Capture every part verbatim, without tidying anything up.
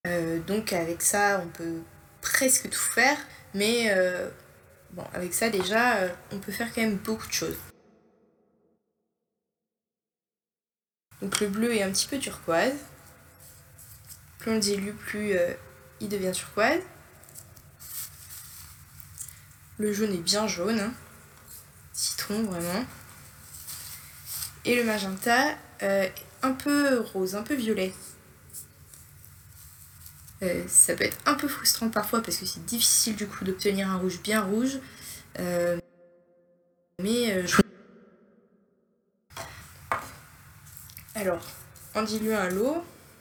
Euh, donc avec ça, on peut presque tout faire, mais euh, bon, avec ça déjà, euh, on peut faire quand même beaucoup de choses. Donc le bleu est un petit peu turquoise. Plus on le dilue, plus euh, il devient turquoise. Le jaune est bien jaune, hein. Citron vraiment. Et le magenta, euh, un peu rose, un peu violet. Euh, ça peut être un peu frustrant parfois parce que c'est difficile du coup d'obtenir un rouge bien rouge. Euh, mais euh, je... Alors, en diluant à l'eau,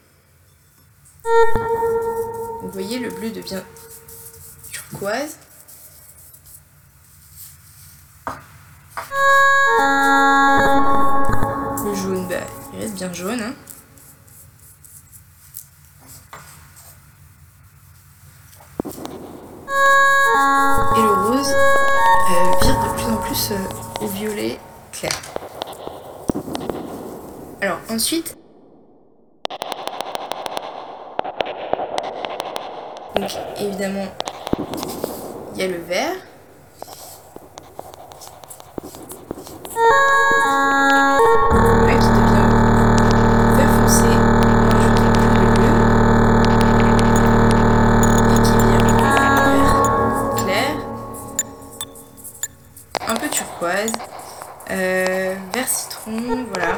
vous voyez le bleu devient turquoise. Le jaune, bah, il reste bien jaune. Hein. Et le rose euh, vire de plus en plus euh, au violet clair. Alors ensuite, donc évidemment, il y a le vert. Ouais, qui devient vert foncé, on rajoute un peu de bleu. Et qui vient vert clair. Un peu turquoise. Euh, vert citron, voilà.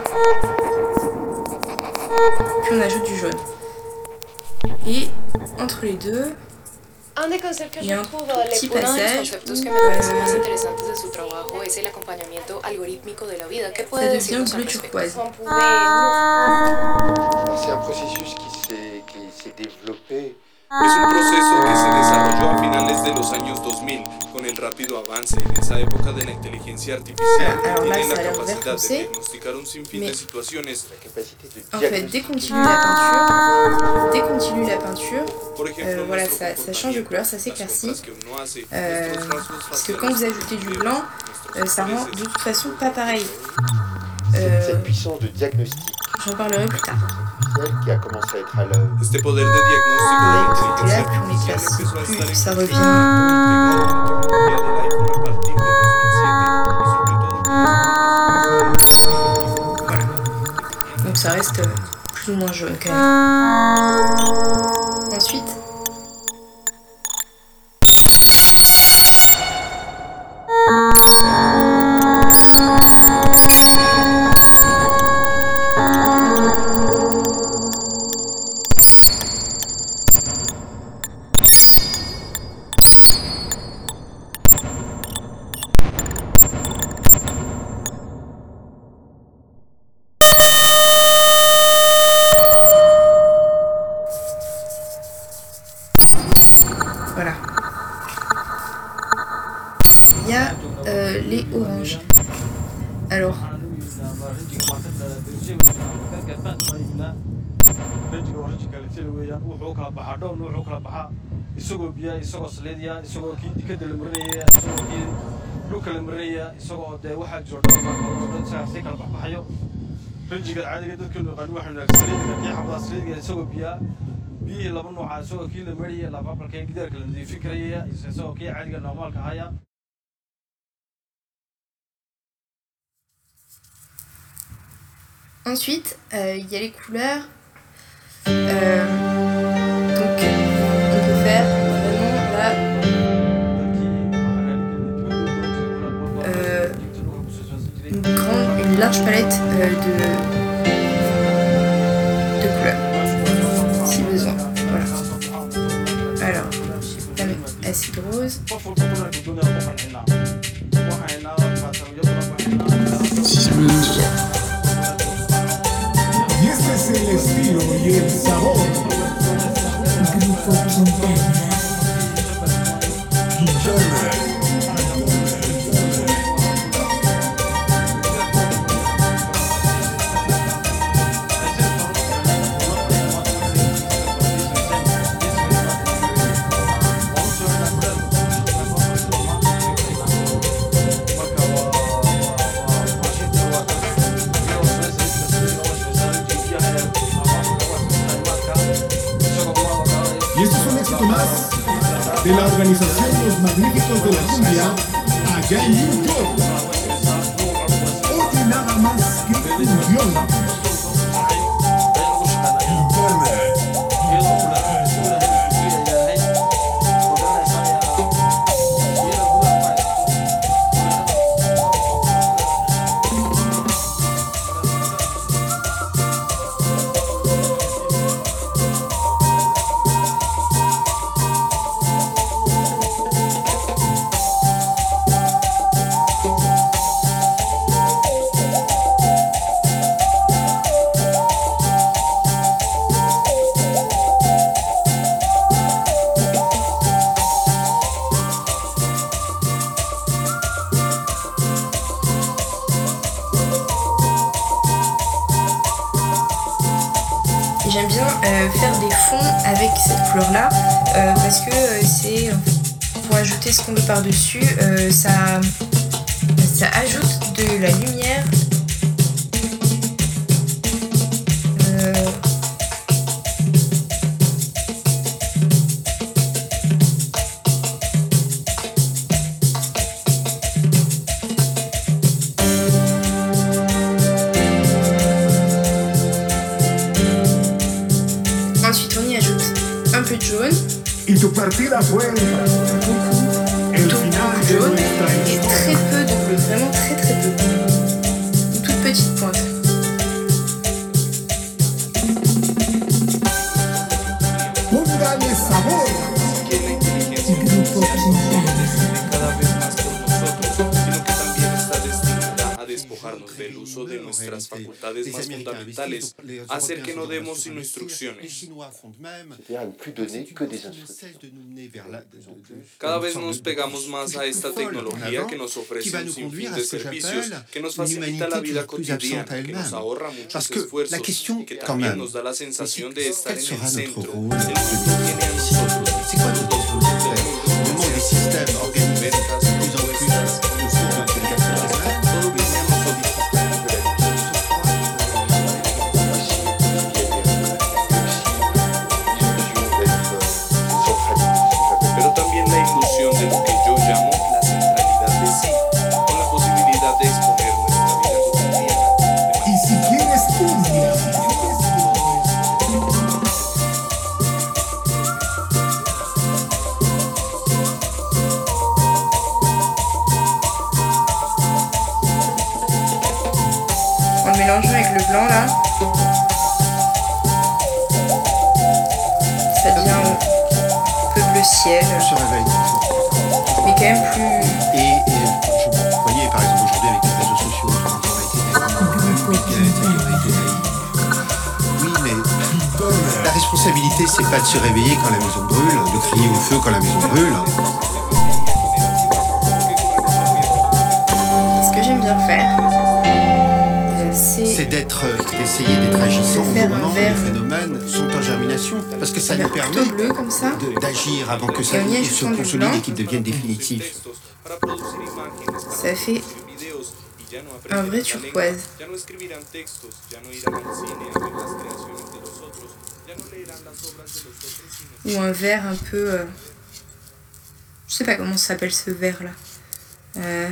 Puis on ajoute du jaune. Et entre les deux, Un des conceptos que il y a yo un trouve petit uno de los passage conceptos où que me parecen euh, más interesantes de su trabajo es el acompañamiento algorítmico de la vida. ¿Qué ça puede devient decirnos al bleu respecto? turquoise. On pouvait nous- C'est un processus qui s'est, qui s'est développé. Es un proceso que se desarrolló a finales de los años dos mil, con el rápido avance en esa época de la inteligencia artificial que Alors là, tiene ça la a l'air vert capacidad de foncé, diagnosticar un sinfín mais de situaciones. La capacité de en fait, diagnostiquer. dès qu'on dilue la peinture, dès qu'on dilue la peinture, Por ejemplo, euh, voilà, nuestro ça, ça change de couleur, ça comportamiento, las s'éclaircit. compras que uno hace, Euh, nuestros rasgos parce que faciales, quand vous ajoutez du blanc, euh, ça rend de toute façon pas pareil. Cette, Euh, cette puissance de diagnostic J'en parlerai plus tard. artificielle qui a commencé à être à l'œuvre. Este poder de diagnóstico de la Avec inteligencia là, plus on artificial éclaircit, empezó a estar plus ça incorporado revient. integrado en la tecnología del iPhone a partir de dos mil siete y sobre todo con Voilà. Donc ça reste euh, plus ou moins jaune quand même. Ensuite, voilà. Il y a euh, les oranges. Alors, isagoo biyaa isagoo saliidya isagoo kii dikada la marinaya isagoo kii dhulka la marinaya isagoo dee waxaa jiro dhan si kala baxbaxayo ranjiga caadiga dadkeenu yaqaan waxaa naaga saliidga kii xabdaa saliidga isagoo biyaa biyihii laba nooca isagoo kii la mariyay lafaafalka gidaarka la nadiifin karaya isagoo kii caadiga normaalka ahaya. ensuite, euh, il y a les couleurs. Euh, donc, on peut faire vraiment là euh, une grande, une large palette euh, de, de couleurs, si besoin. Voilà. Alors, la mettre acide rose. Y este es el estilo y el sabor. Grupo Quintana. Quintana. éxito más de la organización Los Magníficos de la Cumbia allá en New York. Oye nada más que cumbión. J'aime bien euh, faire des fonds avec cette couleur là euh, parce que euh, c'est pour ajouter ce qu'on veut par dessus, euh, ça, ça ajoute de la lumière. Euh, Ensuite, on y ajoute un peu de jaune, Y tu partida fue el tout final beaucoup de de jaune nuestra et historia. très peu de bleu, vraiment très très peu. Une toute petite pointe. Póngale sabor. Que la inteligencia Grupo artificial no Quintana. decide cada vez más por nosotros, sino que también está destinada a despojarnos del uso de nuestras facultades más fundamentales, a hacer que no demos sino instrucciones. C'est-à-dire à ne plus donner que des instructions. Cada vez nos pegamos más a esta tecnología que nos ofrece un sinfín de servicios, que nos facilita la vida cotidiana, que nos ahorra muchos esfuerzos y que también nos da la sensación de estar en el centro. El mundo tiene a nosotros. C'est quoi notre rôle Le monde des systèmes organisés de plus en plus autour de l'intelligence. Todo viene a nosotros. Pero también la ilusión de lo que yo llamo la centralidad de sí, con la posibilidad de exponer nuestra vida cotidiana. Y si quieres cumbia, En le mélangeant avec le blanc là, ça devient un peu bleu ciel, On se réveille toujours. mais quand même plus. Et, et je, vous voyez, par exemple, aujourd'hui avec les réseaux sociaux, quand on a été Grupo Quintana. Oui, mais la responsabilité, c'est pas de se réveiller quand la maison brûle, de crier au feu quand la maison brûle. Ce que j'aime bien faire, euh, C'est c'est d'être, d'essayer d'être agissant De au faire un moment où verre. les phénomènes sont en germination, parce que ça un nous verre permet plutôt bleu comme ça. de- d'agir avant que ça Et on y se ajoute du consolide blanc. et qu'ils deviennent définitifs. Ça fait un vrai turquoise. Ou un vert un peu. euh, Je sais pas comment ça s'appelle ce vert là. Euh...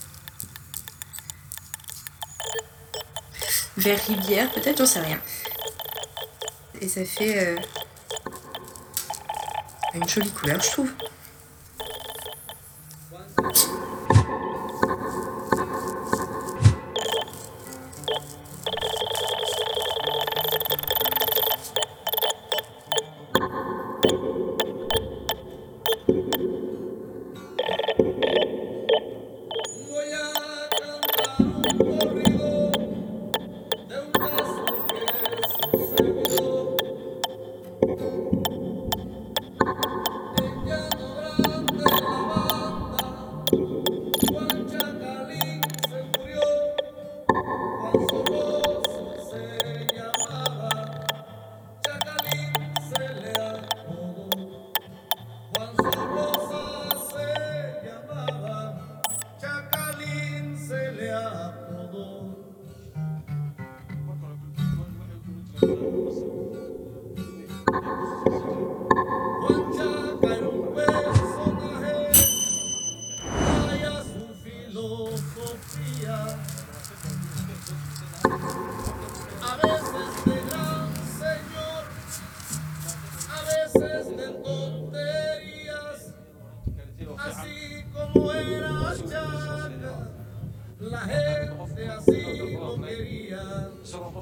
Vert rivière, peut-être, j'en sais rien. Et ça fait euh, une jolie couleur, je trouve. Juan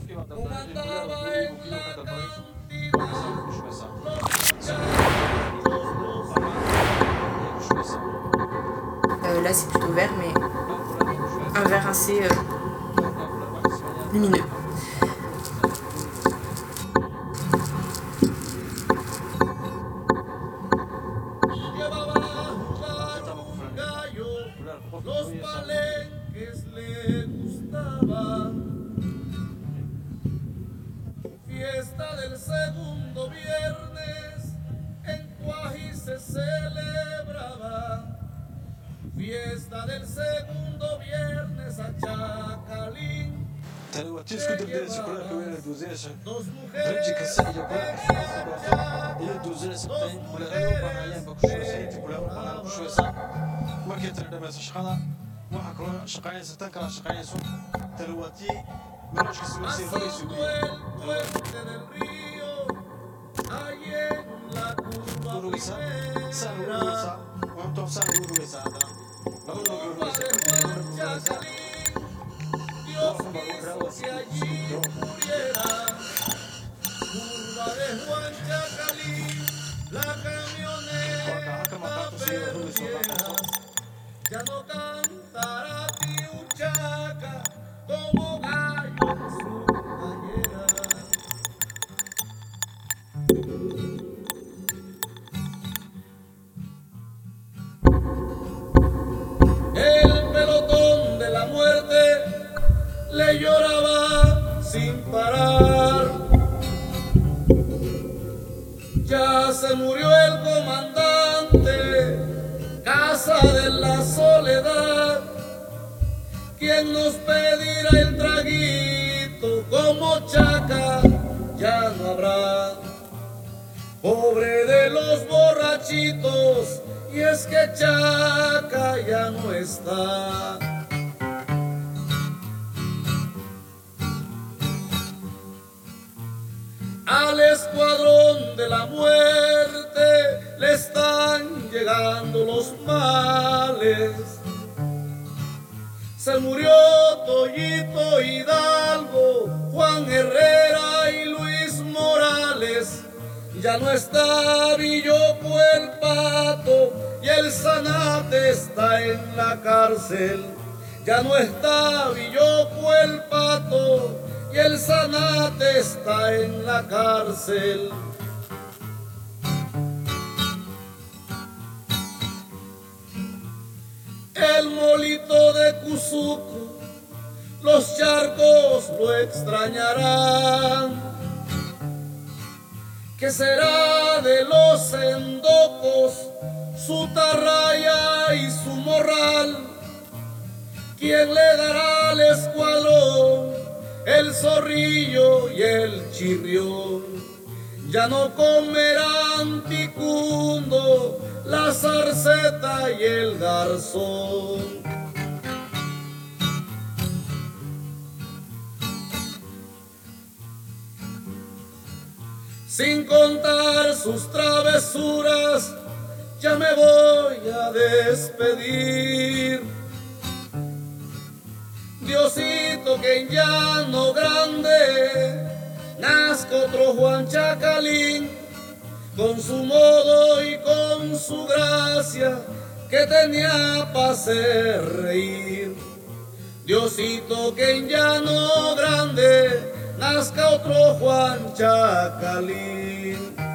Euh, là c'est plutôt vert, mais un vert assez euh, lumineux. Los palenques le gustaba, fiesta del segundo viernes en Cuají se celebraba, fiesta del segundo viernes a Chacalín. tani waa tii isku dambeysay kulaarka weyn duusinaysa ranji kasta iyo kulaarka iyo duusinaysa tay kulaarka u baahayeen ba ku shaqeysay intii kulaarka banaan ku shaqeysa markay tani dhamayso shaqada waxa kale shaqeynaysa tan kala shaqeynayso tani waa tii meeshka sii fadhiisu urugaysa saan urugaysa waan toos saan urugaysa hadana laba loo urugaysa Dios quiso que allí muriera, curva de Juan Chacalín, la camioneta perdiera, ya no cantará Tiuchaca como gallo en su gallera. El pelotón de la muerte le lloraba sin parar. Ya se murió el comandante, Casa de la Soledad. ¿Quién nos pedirá el traguito como Chaca? Ya no habrá. Pobre de los borrachitos, y es que Chaca ya no está. Al escuadrón de la muerte le están llegando los males. Se murió Toyito Hidalgo, Juan Herrera y Luis Morales. Ya no está Villoco el Pato y el Zanate está en la cárcel. Ya no está Villoco el Pato y el Zanate está en la cárcel. El molito de Cuzuco, los charcos lo extrañarán. ¿Qué será de los endocos, su tarraya y su morral? ¿Quién le dará al escuadrón el zorrillo y el chirrión? Ya no comerán picundo, la zarceta y el garzón. Sin contar sus travesuras, ya me voy a despedir. Diosito, que en Llano Grande nazca otro Juan Chacalín, con su modo y con su gracia que tenía para hacer reír. Diosito, que en Llano Grande nazca otro Juan Chacalín.